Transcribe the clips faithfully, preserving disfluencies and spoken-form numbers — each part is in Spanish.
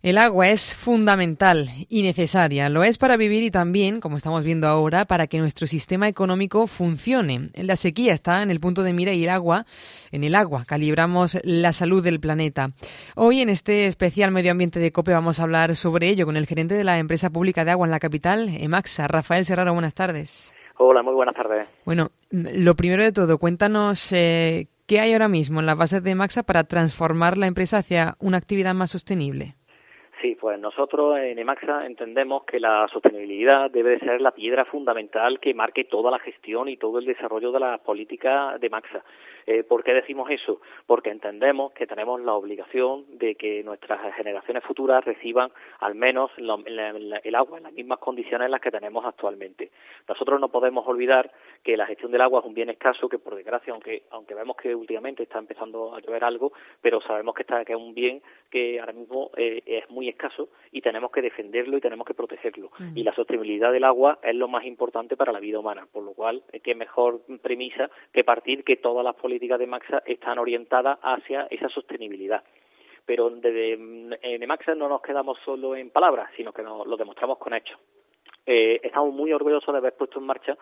El agua es fundamental y necesaria. Lo es para vivir y también, como estamos viendo ahora, para que nuestro sistema económico funcione. La sequía está en el punto de mira y el agua, en el agua, calibramos la salud del planeta. Hoy, en este especial Medio Ambiente de COPE, vamos a hablar sobre ello con el gerente de la empresa pública de agua en la capital, EMACSA, Rafael Serraro. Buenas tardes. Hola, muy buenas tardes. Bueno, lo primero de todo, cuéntanos eh, qué hay ahora mismo en la base de EMACSA para transformar la empresa hacia una actividad más sostenible. Sí, pues nosotros en EMACSA entendemos que la sostenibilidad debe de ser la piedra fundamental que marque toda la gestión y todo el desarrollo de la política de EMACSA. Eh, ¿Por qué decimos eso? Porque entendemos que tenemos la obligación de que nuestras generaciones futuras reciban al menos la, la, la, el agua en las mismas condiciones en las que tenemos actualmente. Nosotros no podemos olvidar que la gestión del agua es un bien escaso que, por desgracia, aunque aunque vemos que últimamente está empezando a llover algo, pero sabemos que, está, que es un bien que ahora mismo eh, es muy escaso y tenemos que defenderlo y tenemos que protegerlo. Uh-huh. Y la sostenibilidad del agua es lo más importante para la vida humana, por lo cual, qué mejor premisa que partir que todas las políticas de EMACSA están orientadas hacia esa sostenibilidad. Pero desde en EMACSA no nos quedamos solo en palabras, sino que nos, lo demostramos con hechos. Eh, estamos muy orgullosos de haber puesto en marcha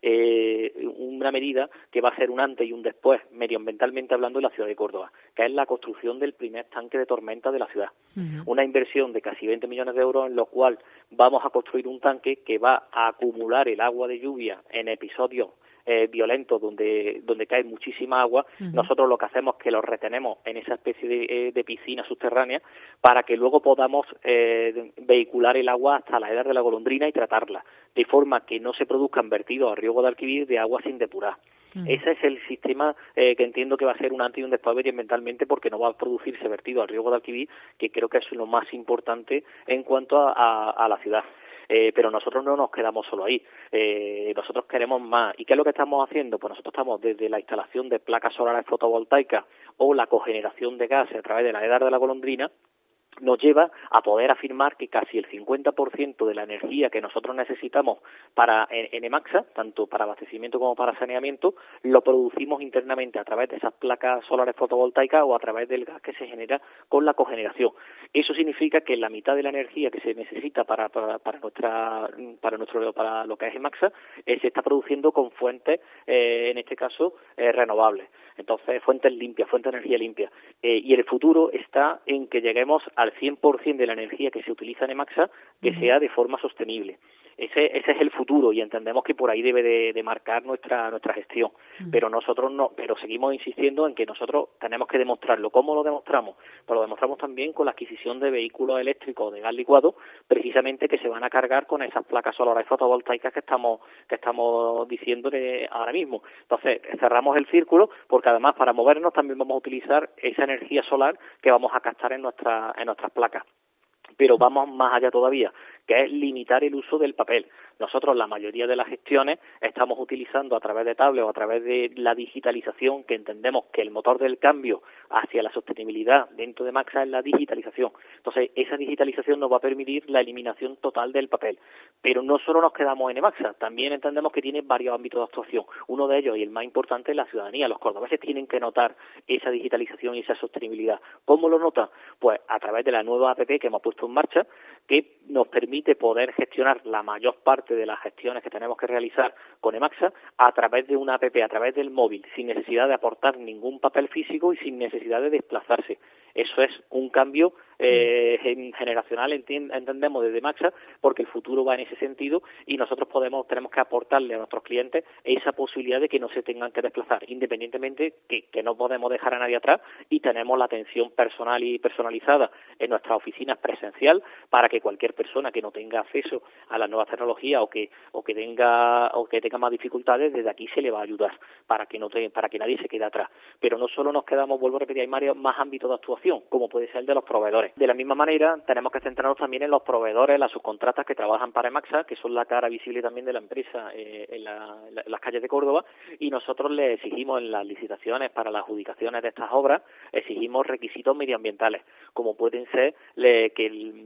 eh, una medida que va a ser un antes y un después, medioambientalmente hablando, en la ciudad de Córdoba, que es la construcción del primer tanque de tormenta de la ciudad. Uh-huh. Una inversión de casi veinte millones de euros en lo cual vamos a construir un tanque que va a acumular el agua de lluvia en episodios Eh, violentos donde donde cae muchísima agua. Uh-huh. Nosotros lo que hacemos es que los retenemos en esa especie de, eh, de piscina subterránea para que luego podamos eh, vehicular el agua hasta la edad de la golondrina y tratarla, de forma que no se produzcan vertidos a riego de Alquivir de agua sin depurar. Uh-huh. Ese es el sistema eh, que entiendo que va a ser un antes y un después medioambientalmente, porque no va a producirse vertido al riego de Alquivir, que creo que es lo más importante en cuanto a, a, a la ciudad. Eh, pero nosotros no nos quedamos solo ahí, eh, nosotros queremos más. ¿Y qué es lo que estamos haciendo? Pues nosotros estamos desde la instalación de placas solares fotovoltaicas o la cogeneración de gas a través de la edad de la golondrina, nos lleva a poder afirmar que casi el cincuenta por ciento de la energía que nosotros necesitamos para en, en EMACSA, tanto para abastecimiento como para saneamiento, lo producimos internamente a través de esas placas solares fotovoltaicas o a través del gas que se genera con la cogeneración. Eso significa que la mitad de la energía que se necesita para para, para nuestra para nuestro para lo que es EMACSA eh, se está produciendo con fuentes, eh, en este caso, eh, renovables. Entonces, fuentes limpias, fuentes de energía limpia. Eh, y el futuro está en que lleguemos al cien por ciento de la energía que se utiliza en EMACSA, que uh-huh. sea de forma sostenible. Ese, ese es el futuro y entendemos que por ahí debe de, de marcar nuestra nuestra gestión. Uh-huh. Pero nosotros no, pero seguimos insistiendo en que nosotros tenemos que demostrarlo. ¿Cómo lo demostramos? Pues lo demostramos también con la adquisición de vehículos eléctricos de gas licuado, precisamente que se van a cargar con esas placas solares fotovoltaicas que estamos que estamos diciéndole ahora mismo. Entonces, cerramos el círculo porque además para movernos también vamos a utilizar esa energía solar que vamos a captar en nuestra en nuestras placas. Pero vamos más allá todavía, que es limitar el uso del papel. Nosotros la mayoría de las gestiones estamos utilizando a través de tablet o a través de la digitalización, que entendemos que el motor del cambio hacia la sostenibilidad dentro de EMACSA es la digitalización. Entonces, esa digitalización nos va a permitir la eliminación total del papel. Pero no solo nos quedamos en EMACSA, también entendemos que tiene varios ámbitos de actuación. Uno de ellos, y el más importante, es la ciudadanía. Los cordobeses tienen que notar esa digitalización y esa sostenibilidad. ¿Cómo lo notan? Pues a través de la nueva app que hemos puesto en marcha, que nos permite poder gestionar la mayor parte de las gestiones que tenemos que realizar con EMACSA a través de una app, a través del móvil, sin necesidad de aportar ningún papel físico y sin necesidad de desplazarse. Eso es un cambio eh, generacional, entendemos desde EMACSA, porque el futuro va en ese sentido y nosotros podemos tenemos que aportarle a nuestros clientes esa posibilidad de que no se tengan que desplazar, independientemente que, que no podemos dejar a nadie atrás y tenemos la atención personal y personalizada en nuestras oficinas presencial para que cualquier persona que no tenga acceso a las nuevas tecnologías o que o que tenga o que tenga más dificultades, desde aquí se le va a ayudar para que no te, para que nadie se quede atrás. Pero no solo nos quedamos, vuelvo a repetir, hay varios más ámbitos de actuación, como puede ser el de los proveedores. De la misma manera, tenemos que centrarnos también en los proveedores, las subcontratas que trabajan para EMACSA, que son la cara visible también de la empresa eh, en, la, en las calles de Córdoba, y nosotros le exigimos en las licitaciones para las adjudicaciones de estas obras, exigimos requisitos medioambientales, como pueden ser le, que el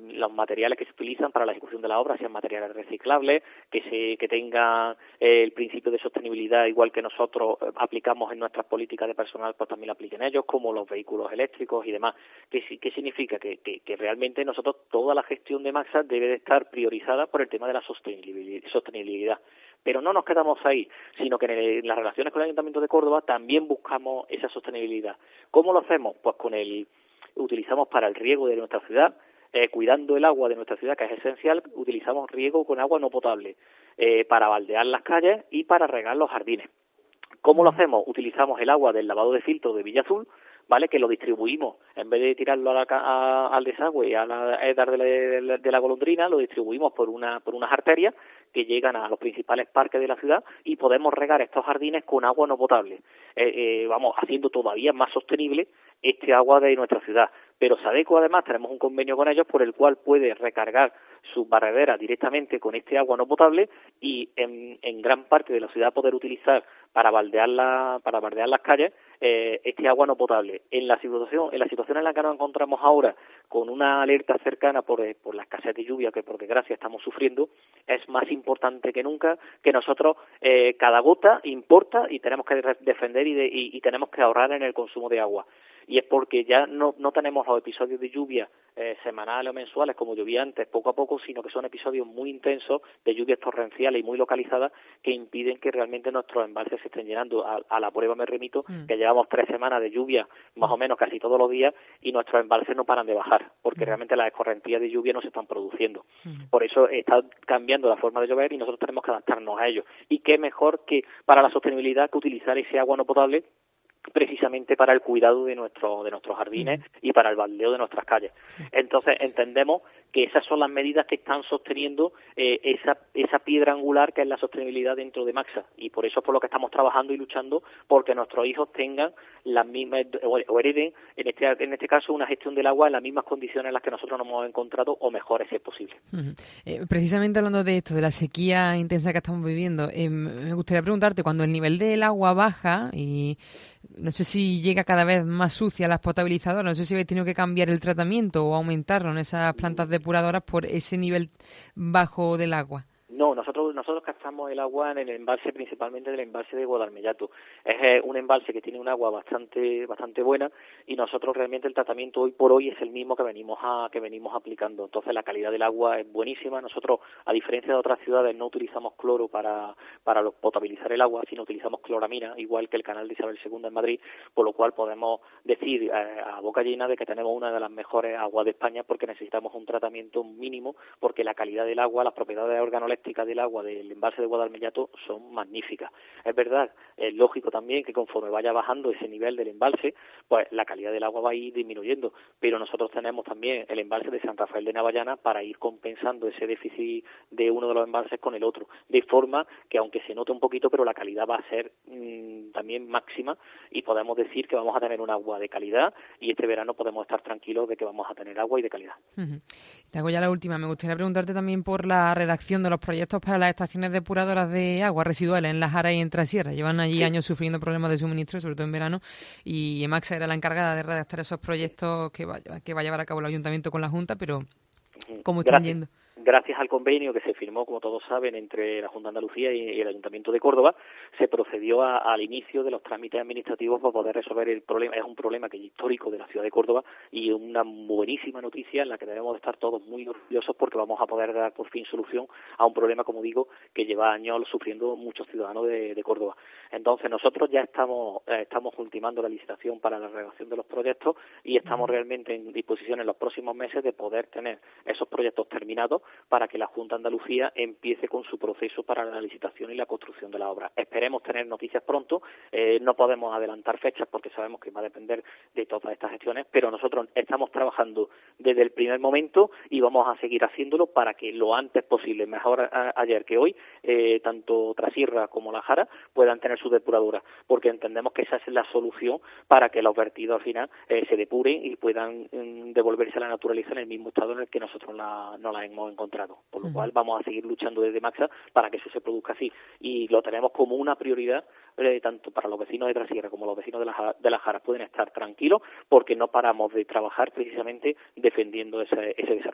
los materiales que se utilizan para la ejecución de la obra sean materiales reciclables, que se que tengan eh, el principio de sostenibilidad igual que nosotros eh, aplicamos en nuestras políticas de personal, pues también lo apliquen ellos, como los vehículos eléctricos y demás. ¿Qué, qué significa? Que, que, que realmente nosotros toda la gestión de Maxa debe de estar priorizada por el tema de la sostenibilidad. Pero no nos quedamos ahí, sino que en las relaciones con el Ayuntamiento de Córdoba también buscamos esa sostenibilidad. ¿Cómo lo hacemos? Pues con el utilizamos para el riego de nuestra ciudad, eh, cuidando el agua de nuestra ciudad, que es esencial, utilizamos riego con agua no potable, eh, para baldear las calles y para regar los jardines. ¿Cómo lo hacemos? Utilizamos el agua del lavado de filtro de Villa Azul, ¿vale? Que lo distribuimos, en vez de tirarlo a la, a, al desagüe y a la edar de la, de, la, de la golondrina, lo distribuimos por una por unas arterias que llegan a los principales parques de la ciudad y podemos regar estos jardines con agua no potable. Eh, eh, vamos, haciendo todavía más sostenible este agua de nuestra ciudad. Pero Sadeco, además, tenemos un convenio con ellos por el cual puede recargar sus barrederas directamente con este agua no potable y en, en gran parte de la ciudad poder utilizar para baldear, la, para baldear las calles eh, este agua no potable. En la situación en la situación en la que nos encontramos ahora, con una alerta cercana por, por la escasez de lluvia que por desgracia estamos sufriendo, es más importante que nunca que nosotros eh, cada gota importa y tenemos que defender y, de, y, y tenemos que ahorrar en el consumo de agua. Y es porque ya no, no tenemos los episodios de lluvia eh, semanales o mensuales como llovía antes, poco a poco, sino que son episodios muy intensos de lluvias torrenciales y muy localizadas que impiden que realmente nuestros embalses se estén llenando. A, a la prueba me remito mm. que llevamos tres semanas de lluvia, más o menos casi todos los días, y nuestros embalses no paran de bajar, porque mm. realmente las escorrentías de lluvia no se están produciendo. Mm. Por eso está cambiando la forma de llover y nosotros tenemos que adaptarnos a ello. Y qué mejor que para la sostenibilidad que utilizar ese agua no potable precisamente para el cuidado de nuestro de nuestros jardines sí. y para el baldeo de nuestras calles. Sí. Entonces entendemos que esas son las medidas que están sosteniendo eh, esa esa piedra angular que es la sostenibilidad dentro de Maxa, y por eso es por lo que estamos trabajando y luchando porque nuestros hijos tengan las mismas o hereden en este en este caso una gestión del agua en las mismas condiciones en las que nosotros nos hemos encontrado o mejores si es posible. Uh-huh. Eh, precisamente hablando de esto, de la sequía intensa que estamos viviendo, eh, me gustaría preguntarte, cuando el nivel del agua baja y no sé si llega cada vez más sucia a las potabilizadoras, no sé si habéis tenido que cambiar el tratamiento o aumentarlo en esas plantas depuradoras por ese nivel bajo del agua. No, nosotros nosotros captamos el agua en el embalse, principalmente del embalse de Guadalmellato. Es eh, un embalse que tiene un agua bastante bastante buena y nosotros realmente el tratamiento hoy por hoy es el mismo que venimos a que venimos aplicando. Entonces la calidad del agua es buenísima. Nosotros, a diferencia de otras ciudades, no utilizamos cloro para para potabilizar el agua, sino utilizamos cloramina, igual que el canal de Isabel segunda en Madrid, por lo cual podemos decir eh, a boca llena de que tenemos una de las mejores aguas de España porque necesitamos un tratamiento mínimo, porque la calidad del agua, las propiedades organolépticas del agua del embalse de Guadalmellato son magníficas. Es verdad, es lógico también que conforme vaya bajando ese nivel del embalse, pues la calidad del agua va a ir disminuyendo, pero nosotros tenemos también el embalse de San Rafael de Navallana para ir compensando ese déficit de uno de los embalses con el otro, de forma que aunque se note un poquito, pero la calidad va a ser mmm, también máxima y podemos decir que vamos a tener un agua de calidad y este verano podemos estar tranquilos de que vamos a tener agua y de calidad. Uh-huh. Te hago ya la última. Me gustaría preguntarte también por la redacción de los proyectos para las estaciones depuradoras de aguas residuales en La Jara y en Trasierra. Llevan allí sí. años sufriendo problemas de suministro, sobre todo en verano, y Emaxa era la encargada de redactar esos proyectos que va, que va a llevar a cabo el Ayuntamiento con la Junta, pero ¿cómo están Gracias. yendo? Gracias al convenio que se firmó, como todos saben, entre la Junta de Andalucía y el Ayuntamiento de Córdoba, se procedió a, al inicio de los trámites administrativos para poder resolver el problema. Es un problema que es histórico de la ciudad de Córdoba y una buenísima noticia en la que debemos de estar todos muy orgullosos porque vamos a poder dar por fin solución a un problema, como digo, que lleva años sufriendo muchos ciudadanos de, de Córdoba. Entonces nosotros ya estamos eh, estamos ultimando la licitación para la redacción de los proyectos y estamos realmente en disposición en los próximos meses de poder tener esos proyectos terminados para que la Junta de Andalucía empiece con su proceso para la licitación y la construcción de la obra. Esperemos tener noticias pronto, eh, no podemos adelantar fechas porque sabemos que va a depender de todas estas gestiones, pero nosotros estamos trabajando desde el primer momento y vamos a seguir haciéndolo para que lo antes posible, mejor a, ayer que hoy, eh, tanto Trasierra como La Jara puedan tener su depuradora, porque entendemos que esa es la solución para que los vertidos al final eh, se depuren y puedan mm, devolverse a la naturaleza en el mismo estado en el que nosotros la, no la hemos encontrado, por lo uh-huh. cual vamos a seguir luchando desde Maxa para que eso se produzca así y lo tenemos como una prioridad eh, tanto para los vecinos de Trasierra como los vecinos de la, de la Jara pueden estar tranquilos porque no paramos de trabajar precisamente defendiendo ese, ese desarrollo.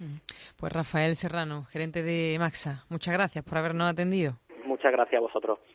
Pues Rafael Serrano, gerente de Emaxa, muchas gracias por habernos atendido. Muchas gracias a vosotros.